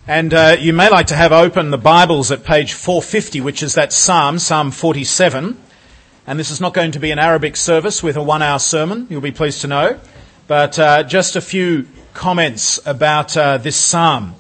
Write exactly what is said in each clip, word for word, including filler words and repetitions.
And uh, you may like to have open the Bibles at page four fifty, which is that Psalm, Psalm forty-seven. And this is not going to be an Arabic service with a one-hour sermon, you'll be pleased to know. But uh, just a few comments about uh, this Psalm.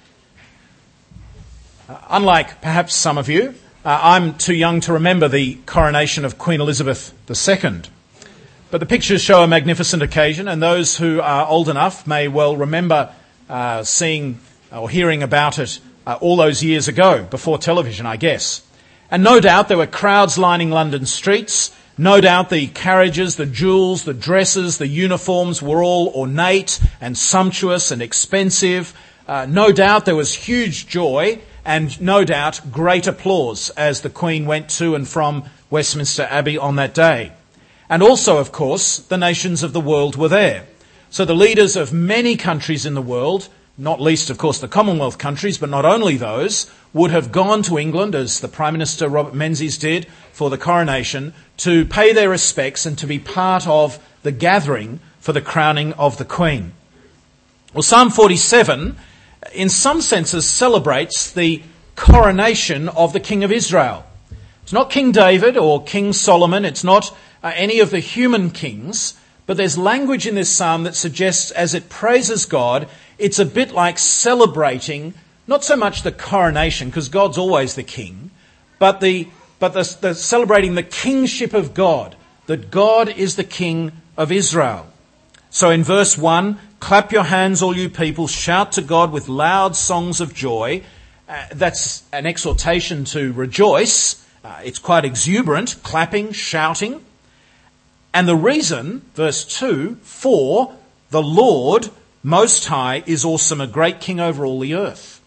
Uh, unlike perhaps some of you, uh, I'm too young to remember the coronation of Queen Elizabeth the Second. But the pictures show a magnificent occasion, and those who are old enough may well remember uh, seeing or hearing about it uh, all those years ago, before television, I guess. And no doubt there were crowds lining London streets. No doubt the carriages, the jewels, the dresses, the uniforms were all ornate and sumptuous and expensive. Uh, no doubt there was huge joy and no doubt great applause as the Queen went to and from Westminster Abbey on that day. And also, of course, the nations of the world were there. So the leaders of many countries in the world, not least, of course, the Commonwealth countries, but not only those, would have gone to England, as the Prime Minister Robert Menzies did for the coronation, to pay their respects and to be part of the gathering for the crowning of the Queen. Well, Psalm forty-seven, in some senses, celebrates the coronation of the King of Israel. It's not King David or King Solomon, it's not uh, any of the human kings, but there's language in this psalm that suggests, as it praises God, it's a bit like celebrating not so much the coronation, because God's always the king, but the but the, the celebrating the kingship of God, that God is the King of Israel. So in verse one, clap your hands, all you people, shout to God with loud songs of joy. Uh, that's an exhortation to rejoice. Uh, it's quite exuberant, clapping, shouting. And the reason, verse two, for the Lord Most High is awesome, a great king over all the earth.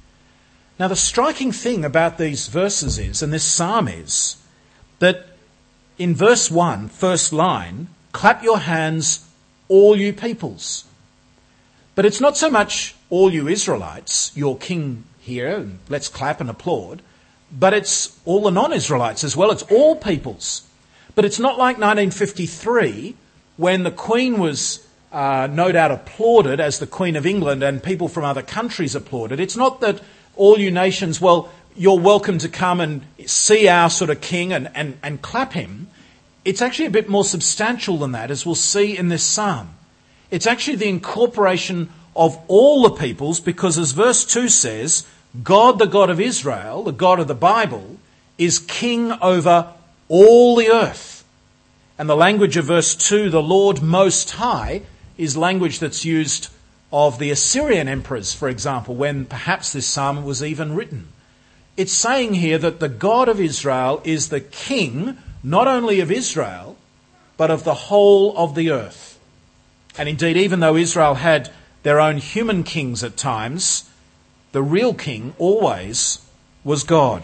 Now the striking thing about these verses is, and this psalm is, that in verse one, first line, clap your hands, all you peoples. But it's not so much all you Israelites, your king here, and let's clap and applaud, but it's all the non-Israelites as well, it's all peoples. But it's not like nineteen fifty-three, when the Queen was uh, no doubt applauded as the Queen of England and people from other countries applauded. It's not that all you nations, well, you're welcome to come and see our sort of king and, and, and clap him. It's actually a bit more substantial than that, as we'll see in this psalm. It's actually the incorporation of all the peoples, because as verse two says, God, the God of Israel, the God of the Bible, is king over all the earth. And the language of verse two, the Lord Most High, is language that's used of the Assyrian emperors, for example, when perhaps this psalm was even written. It's saying here that the God of Israel is the king, not only of Israel, but of the whole of the earth. And indeed, even though Israel had their own human kings at times, the real king always was God.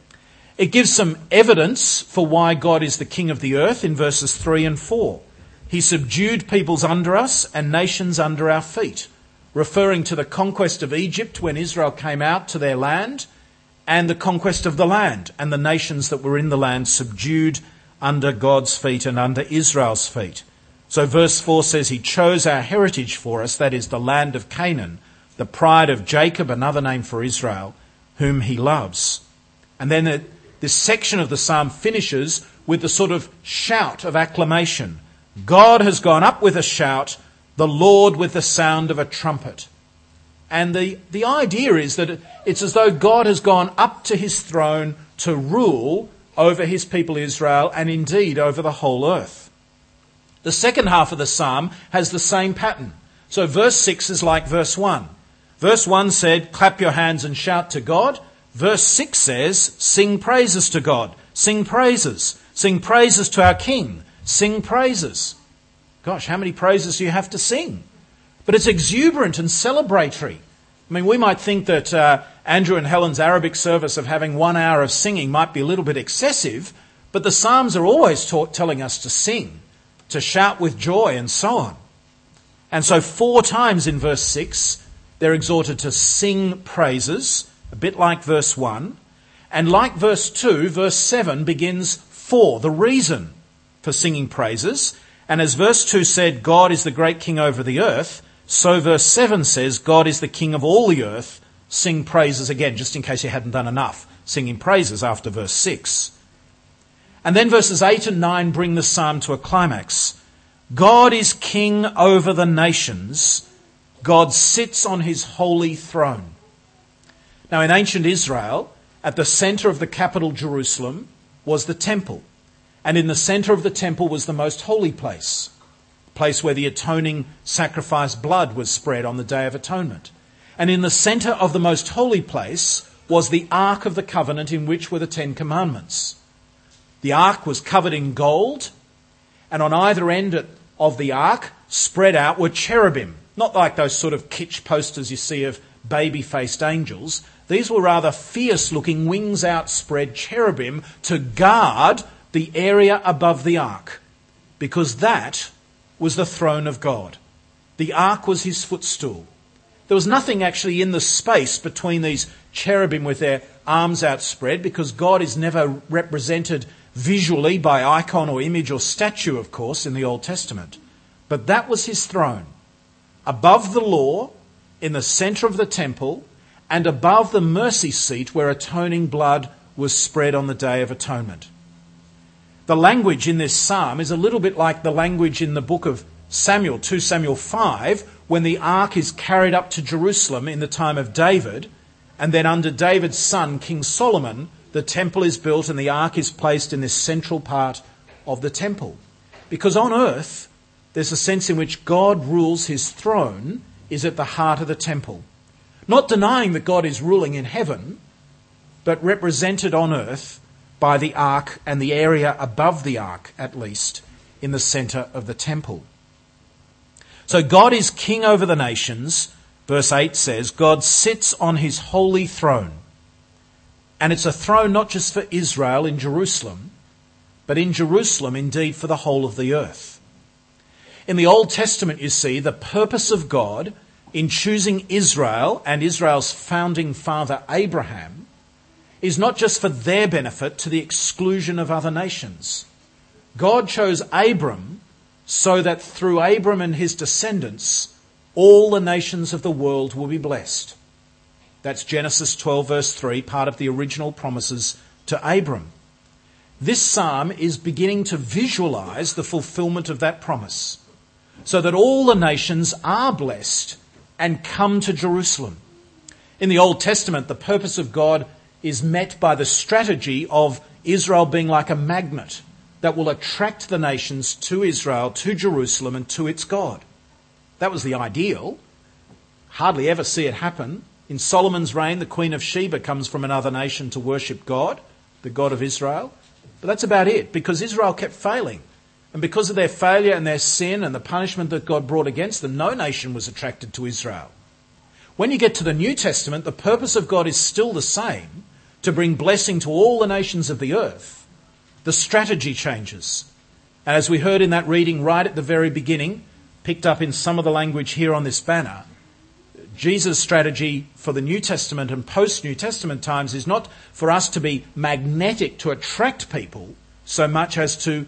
It gives some evidence for why God is the king of the earth in verses three and four. He subdued peoples under us and nations under our feet, referring to the conquest of Egypt when Israel came out to their land, and the conquest of the land and the nations that were in the land subdued under God's feet and under Israel's feet. So verse four says he chose our heritage for us, that is the land of Canaan, the pride of Jacob, another name for Israel, whom he loves. And then it, this section of the psalm finishes with the sort of shout of acclamation. God has gone up with a shout, the Lord with the sound of a trumpet. And the, the idea is that it's as though God has gone up to his throne to rule over his people Israel and indeed over the whole earth. The second half of the psalm has the same pattern. So verse six is like verse one. Verse one said, clap your hands and shout to God. Verse six says, sing praises to God. Sing praises. Sing praises to our King. Sing praises. Gosh, how many praises do you have to sing? But it's exuberant and celebratory. I mean, we might think that uh, Andrew and Helen's Arabic service of having one hour of singing might be a little bit excessive, but the Psalms are always taught, telling us to sing, to shout with joy and so on. And so four times in verse six, they're exhorted to sing praises, a bit like verse one. And like verse two, verse seven begins for, the reason for singing praises. And as verse two said, God is the great king over the earth, so verse seven says, God is the king of all the earth, sing praises again, just in case you hadn't done enough, singing praises after verse six. And then verses eight and nine bring the psalm to a climax. God is king over the nations. God sits on his holy throne. Now, in ancient Israel, at the centre of the capital Jerusalem was the temple. And in the centre of the temple was the most holy place, the place where the atoning sacrifice blood was spread on the Day of Atonement. And in the centre of the most holy place was the Ark of the Covenant, in which were the Ten Commandments. The Ark was covered in gold, and on either end of the Ark, spread out, were cherubim. Not like those sort of kitsch posters you see of baby-faced angels. These were rather fierce-looking, wings outspread cherubim to guard the area above the ark, because that was the throne of God. The ark was his footstool. There was nothing actually in the space between these cherubim with their arms outspread, because God is never represented visually by icon or image or statue, of course, in the Old Testament. But that was his throne. Above the law, in the centre of the temple, and above the mercy seat where atoning blood was spread on the Day of Atonement. The language in this psalm is a little bit like the language in the book of Samuel, Second Samuel five, when the ark is carried up to Jerusalem in the time of David, and then under David's son, King Solomon, the temple is built and the ark is placed in this central part of the temple. Because on earth, there's a sense in which God rules, his throne is at the heart of the temple. Not denying that God is ruling in heaven, but represented on earth by the ark and the area above the ark, at least, in the centre of the temple. So God is king over the nations. Verse eight says, God sits on his holy throne. And it's a throne not just for Israel in Jerusalem, but in Jerusalem indeed for the whole of the earth. In the Old Testament, you see, the purpose of God in choosing Israel and Israel's founding father Abraham is not just for their benefit to the exclusion of other nations. God chose Abram so that through Abram and his descendants, all the nations of the world will be blessed. That's Genesis twelve verse three, part of the original promises to Abram. This psalm is beginning to visualize the fulfillment of that promise, so that all the nations are blessed and come to Jerusalem. In the Old Testament, the purpose of God is met by the strategy of Israel being like a magnet that will attract the nations to Israel, to Jerusalem, and to its God. That was the ideal. Hardly ever see it happen. In Solomon's reign, the Queen of Sheba comes from another nation to worship God, the God of Israel. But that's about it, because Israel kept failing. And because of their failure and their sin and the punishment that God brought against them, no nation was attracted to Israel. When you get to the New Testament, the purpose of God is still the same, to bring blessing to all the nations of the earth. The strategy changes. And as we heard in that reading right at the very beginning, picked up in some of the language here on this banner, Jesus' strategy for the New Testament and post-New Testament times is not for us to be magnetic to attract people so much as to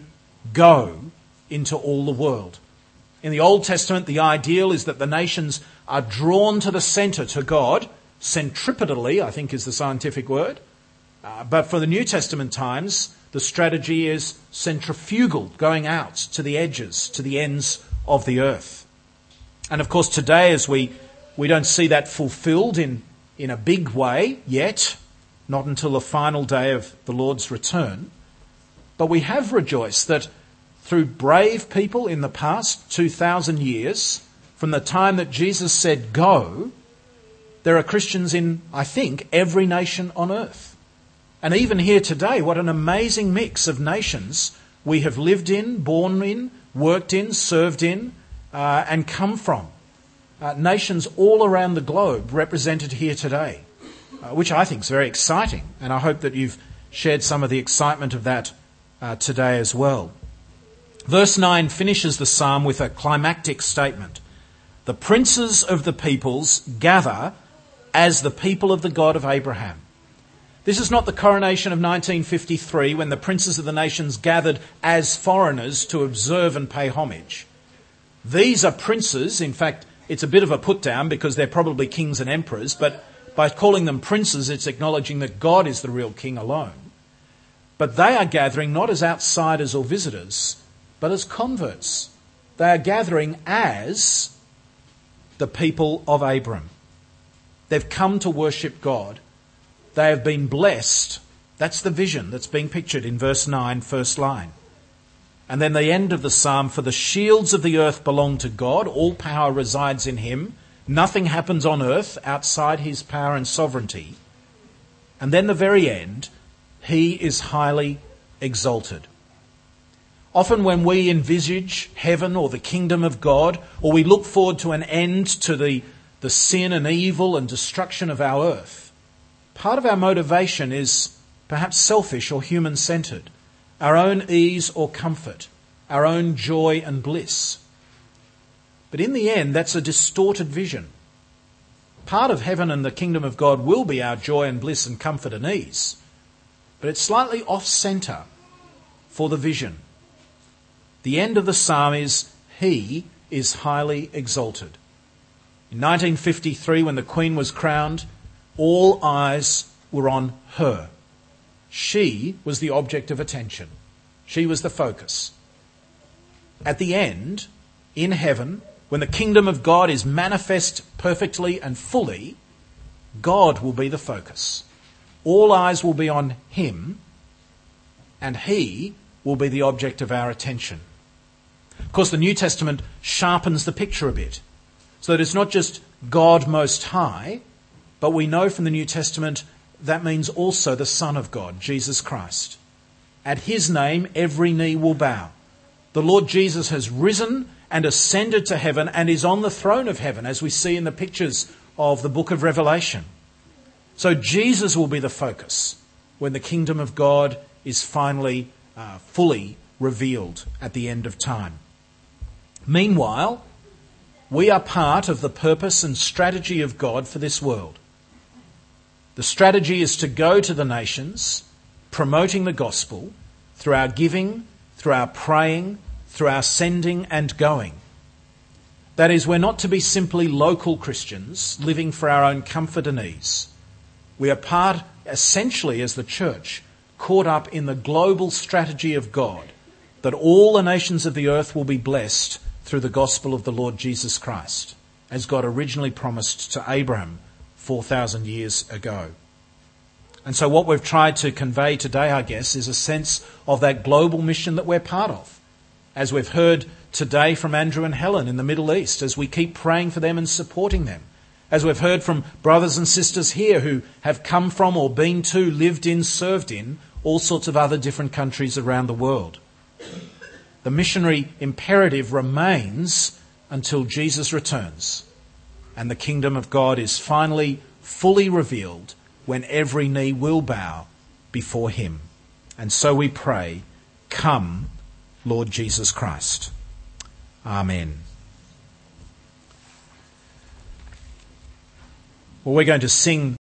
go into all the world. In the Old Testament, the ideal is that the nations are drawn to the centre, to God, centripetally, I think is the scientific word. Uh, but for the New Testament times, the strategy is centrifugal, going out to the edges, to the ends of the earth. And of course today, as we, we don't see that fulfilled in, in a big way yet, not until the final day of the Lord's return, but we have rejoiced that through brave people in the past two thousand years, from the time that Jesus said go, there are Christians in, I think, every nation on earth. And even here today, what an amazing mix of nations we have lived in, born in, worked in, served in, uh, and come from. Uh, nations all around the globe represented here today, uh, which I think is very exciting. And I hope that you've shared some of the excitement of that uh, today as well. Verse nine finishes the psalm with a climactic statement. The princes of the peoples gather as the people of the God of Abraham. This is not the coronation of nineteen fifty-three when the princes of the nations gathered as foreigners to observe and pay homage. These are princes. In fact, it's a bit of a put down because they're probably kings and emperors, but By calling them princes, it's acknowledging that God is the real king alone. But they are gathering not as outsiders or visitors, but as converts. They are gathering as the people of Abram. They've come to worship God. They have been blessed. That's the vision that's being pictured in verse nine, first line. And then the end of the psalm, for the shields of the earth belong to God. All power resides in him. Nothing happens on earth outside his power and sovereignty. And then the very end, he is highly exalted. Often when we envisage heaven or the kingdom of God, or we look forward to an end to the, the sin and evil and destruction of our earth, part of our motivation is perhaps selfish or human-centred, our own ease or comfort, our own joy and bliss. But in the end, that's a distorted vision. Part of heaven and the kingdom of God will be our joy and bliss and comfort and ease, but it's slightly off-centre for the vision. The end of the psalm is, he is highly exalted. In nineteen fifty-three, when the Queen was crowned, all eyes were on her. She was the object of attention. She was the focus. At the end, in heaven, when the kingdom of God is manifest perfectly and fully, God will be the focus. All eyes will be on him, and he will be the object of our attention. Of course, the New Testament sharpens the picture a bit, so that it's not just God Most High, but we know from the New Testament that means also the Son of God, Jesus Christ. At his name, every knee will bow. The Lord Jesus has risen and ascended to heaven and is on the throne of heaven, as we see in the pictures of the book of Revelation. So Jesus will be the focus when the kingdom of God is finally uh, fully revealed at the end of time. Meanwhile, we are part of the purpose and strategy of God for this world. The strategy is to go to the nations, promoting the gospel through our giving, through our praying, through our sending and going. That is, we're not to be simply local Christians living for our own comfort and ease. We are part, essentially as the church, caught up in the global strategy of God, that all the nations of the earth will be blessed through the gospel of the Lord Jesus Christ, as God originally promised to Abraham four thousand years ago. And so what we've tried to convey today, I guess, is a sense of that global mission that we're part of. As we've heard today from Andrew and Helen in the Middle East, as we keep praying for them and supporting them. As we've heard from brothers and sisters here who have come from or been to, lived in, served in all sorts of other different countries around the world. The missionary imperative remains until Jesus returns and the kingdom of God is finally fully revealed, when every knee will bow before him. And so we pray, come, Lord Jesus Christ. Amen. Well, we're going to sing